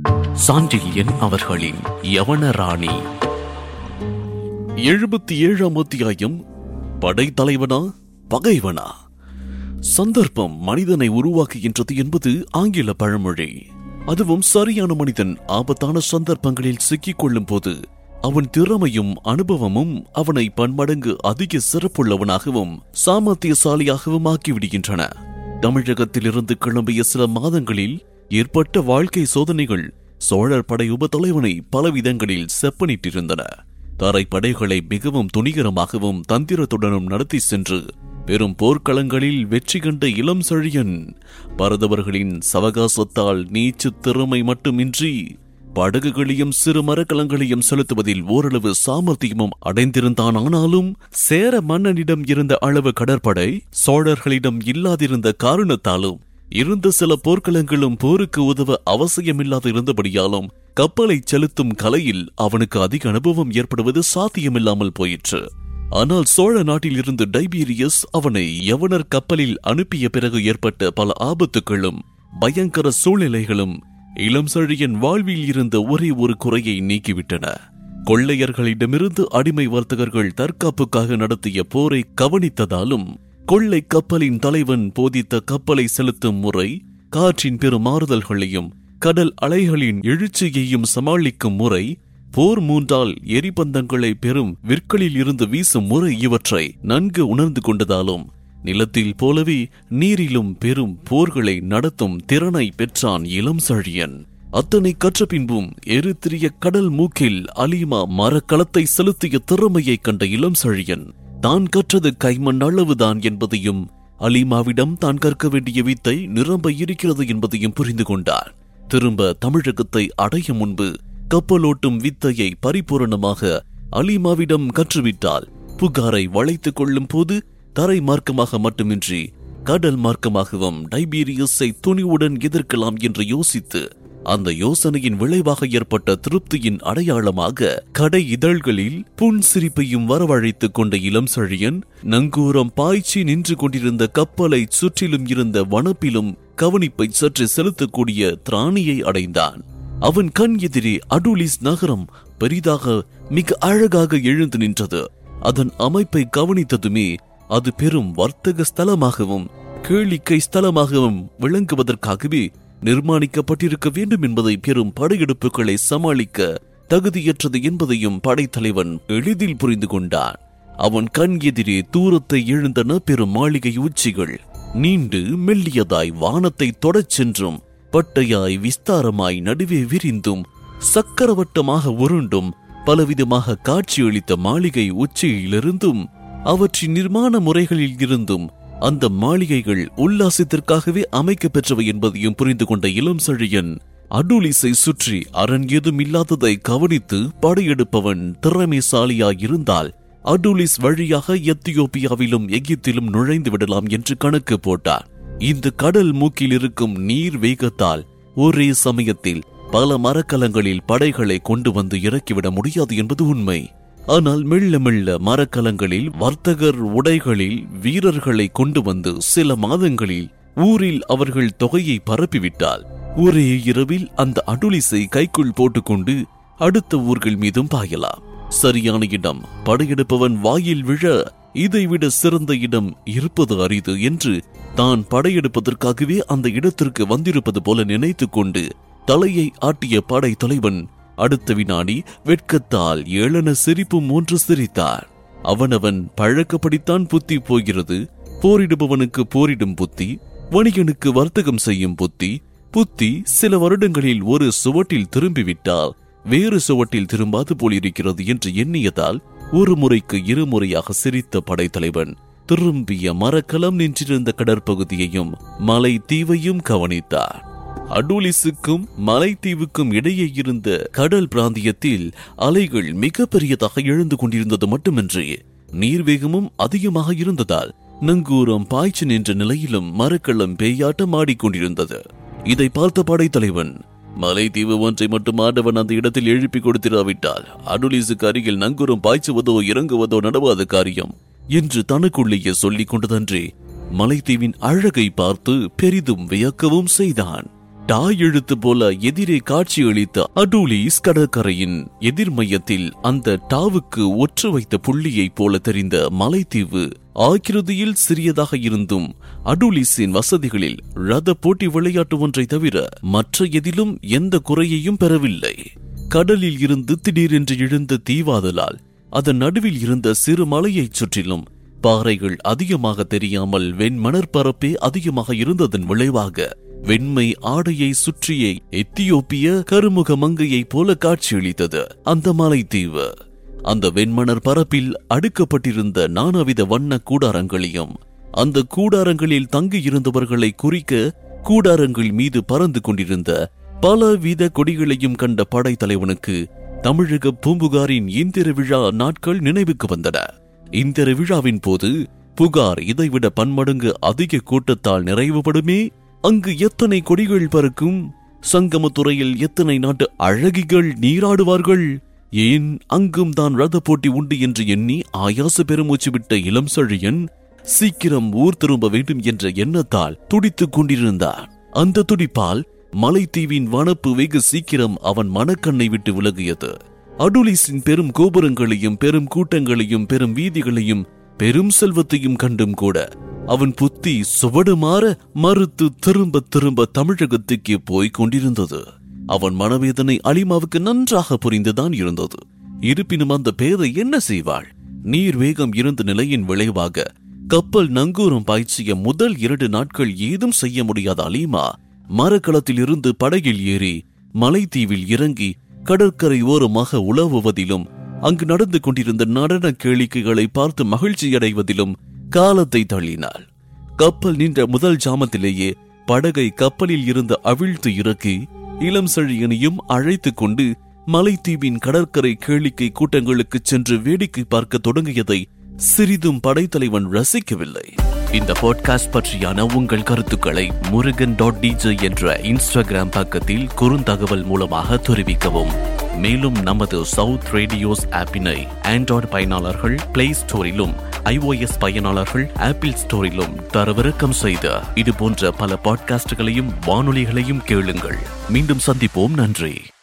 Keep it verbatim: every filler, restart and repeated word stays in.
சாண்டில்யன் அவர்களின் யவனராணி. எழுபத்தி ஏழாம் அத்தியாயம். படைத்தலைவனா பகைவனா? சந்தர்ப்பம் மனிதனை உருவாக்குகின்றது என்பது ஆங்கில பழமொழி. அதுவும் சரியான மனிதன் ஆபத்தான சந்தர்ப்பங்களில் சிக்கிக் கொள்ளும் போது அவன் திறமையும் அனுபவமும் அவனை பன்மடங்கு அதிக சிறப்புள்ளவனாகவும் சாமர்த்தியசாலியாகவும் ஆக்கிவிடுகின்றன. தமிழகத்திலிருந்து கிளம்பிய சில மாதங்களில் ஏற்பட்ட வாழ்க்கை சோதனைகள் சோழர் படை உப தலைவனை பலவிதங்களில் செப்பனிட்டிருந்தன. தரைப்படைகளை மிகவும் துணிகரமாகவும் தந்திரத்துடனும் நடத்தி சென்று பெரும் போர்க்களங்களில் வெற்றி கண்ட இளம் செழியன் பரதவர்களின் சவகாசத்தால் நீச்சு திறமை மட்டுமின்றி படகுகளையும் சிறு மரக்கலங்களையும் செலுத்துவதில் ஓரளவு சாமர்த்தியமும் அடைந்திருந்தான். ஆனாலும் சேர மன்னனிடம் இருந்த அளவு கடற்படை சோழர்களிடம் இல்லாதிருந்த காரணத்தாலும் இருந்த சில போர்க்களங்களும் போருக்கு உதவ அவசியமில்லாது இருந்தபடியாலும் கப்பலை செலுத்தும் கலையில் அவனுக்கு அதிக அனுபவம் ஏற்படுவது சாத்தியமில்லாமல் போயிற்று. ஆனால் சோழ நாட்டில் இருந்து டைபீரியஸ் அவனை யவனர் கப்பலில் அனுப்பிய பிறகு ஏற்பட்ட பல ஆபத்துகளும் பயங்கர சூழ்நிலைகளும் இளம் செழியன் வாழ்வில் இருந்த ஒரே ஒரு குறையை நீக்கிவிட்டன. கொள்ளையர்களிடமிருந்து அடிமை வர்த்தகர்கள் தற்காப்புக்காக நடத்திய போரை கவனித்ததாலும் கொள்ளை கப்பலின் தலைவன் போதித்த கப்பலை செலுத்தும் முறை, காற்றின் பெரும் மாறுதல்களையும் கடல் அலைகளின் எழுச்சியையும் சமாளிக்கும் முறை, போர் மூன்றால் எரிபந்தங்களை பெரும் விற்களில் இருந்து வீசும் முறை இவற்றை நன்கு உணர்ந்து கொண்டதாலும் நிலத்தில் போலவே நீரிலும் பெரும் போர்களை நடத்தும் திறனை பெற்றான் இளம் செழியன். அத்தனை கற்ற பின்பும் எரித்திரிய கடல் மூக்கில் அலிமா மரக்கலத்தை செலுத்திய திறமையை கண்ட இளம் செழியன் தான் கற்றது கைமண் அளவுதான் என்பதையும் அலிமாவிடம் தான் கற்க வேண்டிய வித்தை நிரம்ப இருக்கிறது என்பதையும் புரிந்து கொண்டார். திரும்ப தமிழகத்தை அடைய முன்பு கப்பலோட்டும் வித்தையை பரிபூரணமாக அலிமாவிடம் கற்றுவிட்டால் புகாரை வளைத்துக் கொள்ளும் போது தரை மார்க்கமாக மட்டுமின்றி கடல் மார்க்கமாகவும் டைபீரியஸை துணிவுடன் எதிர்க்கலாம் என்று யோசித்து அந்த யோசனையின் விளைவாக ஏற்பட்ட திருப்தியின் அடையாளமாக கடை இதழ்களில் புன் சிரிப்பையும் வரவழைத்துக் கொண்ட இளம் செழியன் நங்கூரம் பாய்ச்சி நின்று கொண்டிருந்த கப்பலை சுற்றிலும் இருந்த வனப்பிலும் கவனிப்பை சற்று செலுத்தக்கூடிய திராணியை அடைந்தான். அவன் கண் எதிரே அடுலிஸ் நகரம் பெரிதாக மிக அழகாக எழுந்து நின்றது. அதன் அமைப்பை கவனித்ததுமே அது பெரும் வர்த்தக ஸ்தலமாகவும் கேளிக்கை ஸ்தலமாகவும் விளங்குவதற்காகவே நிர்மாணிக்கப்பட்டிருக்க வேண்டும் என்பதை பெரும் படையெடுப்புகளை சமாளிக்க தகுதியற்றது என்பதையும் படைத்தலைவன் எளிதில் புரிந்து கொண்டான். அவன் கண் எதிரே தூரத்தை எழுந்தன பெரும் மாளிகை உச்சிகள். நீண்டு மெல்லியதாய் வானத்தை தொடச் சென்றும் பட்டையாய் விஸ்தாரமாய் நடுவே விரிந்தும் சக்கரவட்டமாக உருண்டும் பலவிதமாக காட்சியளித்த மாளிகை உச்சியிலிருந்தும் அவற்றின் நிர்மாண முறைகளில் இருந்தும் அந்த மாளிகைகள் உல்லாசத்திற்காகவே அமைக்க பெற்றவை என்பதையும் புரிந்து கொண்ட இளம் செழியன் அடுலிஸை சுற்றி அரண் ஏதும் இல்லாததை கவனித்து படையெடுப்பவன் திறமைசாலியாயிருந்தால் அடுலிஸ் வழியாக எத்தியோப்பியாவிலும் எகிப்திலும் நுழைந்து விடலாம் என்று கணக்கு போட்டார். இந்த கடல் மூக்கில் இருக்கும் நீர் வேகத்தால் ஒரே சமயத்தில் பல மரக்கலங்களில் படைகளை கொண்டு வந்து இறக்கிவிட முடியாது என்பது உண்மை. ஆனால் மெல்ல மெல்ல மரக்கலங்களில் வர்த்தகர் உடைகளில் வீரர்களை கொண்டு வந்து சில மாதங்களில் ஊரில் அவர்கள் தொகையை பரப்பிவிட்டால் ஒரே இரவில் அந்த அடுலிஸை கைக்குள் போட்டுக்கொண்டு அடுத்த ஊர்கள் மீதும் பாயலாம். சரியான இடம் படையெடுப்பவன் வாயில் விழ இதைவிட சிறந்த இடம் இருப்பது அரிது என்று தான் படையெடுப்பதற்காகவே அந்த இடத்திற்கு வந்திருப்பது போல நினைத்து கொண்டு தலையை ஆட்டிய படை தலைவன் அடுத்த வினாடி வெட்கத்தால் ஏளன சிரிப்பும் ஒன்று சிரித்தார். அவனவன் பழக்கப்படித்தான் புத்தி போகிறது. போரிடுபவனுக்கு போரிடும் புத்தி, வணிகனுக்கு வர்த்தகம் செய்யும் புத்தி, புத்தி சில வருடங்களில் ஒரு சுவட்டில் திரும்பிவிட்டால் வேறு சுவட்டில் திரும்பாது போலிருக்கிறது என்று எண்ணியதால் ஒரு முறைக்கு இருமுறையாக சிரித்த படைத்தலைவன் திரும்பிய மரக்கலம் நின்றிருந்த கடற்பகுதியையும் மலை தீவையும் கவனித்தார். அடுலிஸுக்கும் மலைத்தீவுக்கும் இடையே இருந்த கடல் பிராந்தியத்தில் அலைகள் மிக பெரியதாக எழுந்து கொண்டிருந்தது மட்டுமின்றி நீர்வேகமும் அதிகமாக இருந்ததால் நங்கூரம் பாய்ச்சி நின்ற நிலையிலும் மரக்கலம் பேயாட்டம் ஆடிக்கொண்டிருந்தது. இதை பார்த்த படைத்தலைவன் மலைத்தீவு ஒன்றை மட்டும் ஆண்டவன் அந்த இடத்தில் எழுப்பி கொடுத்திராவிட்டால் அடுலிஸுக்கு அருகில் நங்கூரம் பாய்ச்சுவதோ இறங்குவதோ நடவாத காரியம் என்று தனக்குள்ளேயே சொல்லிக் கொண்டதன்றி மலைத்தீவின் அழகை பார்த்து பெரிதும் வியக்கவும் செய்தான். டா எழுத்து போல எதிரே காட்சியளித்த அடூலிஸ் கடற்கரையின் எதிர்மையத்தில் அந்த டாவுக்கு ஒற்று வைத்த புள்ளியைப் போல தெரிந்த மலைத்தீவு ஆக்கிருதியில் சிறியதாக இருந்தும் அடூலிஸின் வசதிகளில் ரத போட்டி விளையாட்டு ஒன்றை தவிர மற்ற எதிலும் எந்த குறையையும் பெறவில்லை. கடலில் இருந்து திடீரென்று எழுந்த தீவாதலால் அதன் நடுவில் இருந்த சிறு மலையைச் சுற்றிலும் பாறைகள் அதிகமாக தெரியாமல் வெண்மணற்பரப்பே அதிகமாக இருந்ததன் விளைவாக வெண்மை ஆடையை சுற்றிய எத்தியோப்பிய கருமுக மங்கையை போல காட்சியளித்தது அந்த மலைத்தீவு. அந்த வெண்மணர் பரப்பில் அடுக்கப்பட்டிருந்த நானாவித வண்ண கூடாரங்களையும் அந்த கூடாரங்களில் தங்கியிருந்தவர்களை குறிக்க கூடாரங்கள் மீது பறந்து கொண்டிருந்த பலவித கொடிகளையும் கண்ட படைத்தலைவனுக்கு தமிழக பூம்புகாரின் இந்திர விழா நாட்கள் நினைவுக்கு வந்தன. இந்திர விழாவின் போது புகார் இதைவிட பன்மடங்கு அதிக கூட்டத்தால் நிறைவுபடுமே. அங்கு எத்தனை கொடிகள் பறக்கும், சங்கமத்துறையில் எத்தனை நாட்டு அழகிகள் நீராடுவார்கள், ஏன் அங்கும் தான் ரத போட்டி உண்டு என்று எண்ணி ஆயாச பெருமூச்சு விட்ட இளம் செழியன் சீக்கிரம் ஊர் திரும்ப வேண்டும் என்ற எண்ணத்தால் துடித்துக் கொண்டிருந்தான். அந்த துடிப்பால் மலைத்தீவின் வனப்பு வெகு சீக்கிரம் அவன் மனக்கண்ணை விட்டு விலகியது. அடூலிஸின் பெரும் கோபுரங்களையும் பெரும் கூட்டங்களையும் பெரும் வீதிகளையும் பெரும் செல்வத்தையும் கண்டும் கூட அவன் புத்தி சுவடுமாற மறுத்து திரும்ப திரும்ப தமிழகத்துக்கு போய் கொண்டிருந்தது. அவன் மனவேதனை அலிமாவுக்கு நன்றாக புரிந்துதான் இருந்தது. இருப்பினும் அந்த பேதை என்ன செய்வாள்? நீர் வேகம் இருந்த நிலையின் விளைவாக கப்பல் நங்கூரம் பாய்ச்சிய முதல் இரண்டு நாட்கள் ஏதும் செய்ய முடியாத அலிமா மரக்களத்தில் இருந்து படகில் ஏறி மலைத்தீவில் இறங்கி கடற்கரை ஓரமாக உலவுவதிலும் அங்கு நடந்து கொண்டிருந்த நடன கேளிக்கைகளை பார்த்து மகிழ்ச்சி அடைவதிலும் காலத்தை தள்ளினாள். கப்பல் நின்ற முதல் ஜாமத்திலேயே படகை கப்பலில் இருந்து அவிழ்த்து இறக்கி இளம் செழியனையும் அழைத்து கொண்டு மலைத்தீவின் கடற்கரை கேளிக்கை கூட்டங்களுக்கு சென்று வேடிக்கை பார்க்க தொடங்கியதை சிறிதும் படைத்தலைவன் ரசிக்கவில்லை. இந்த பாட்காஸ்ட் பற்றியான உங்கள் கருத்துக்களை முருகன் டாட் டிஜே என்ற இன்ஸ்டாகிராம் பக்கத்தில் குறுந்தகவல் மூலமாக தெரிவிக்கவும். மேலும் நமது சவுத் ரேடியோஸ் ஆப்பினை ஆண்ட்ராய்டு பயனாளர்கள் பிளே ஸ்டோரிலும் ஐஓஎஸ் பயனாளர்கள் ஆப்பிள் ஸ்டோரிலும் தரவிறக்கம் செய்த இது போன்ற பல பாட்காஸ்டுகளையும் வானொலிகளையும் கேளுங்கள். மீண்டும் சந்திப்போம். நன்றி.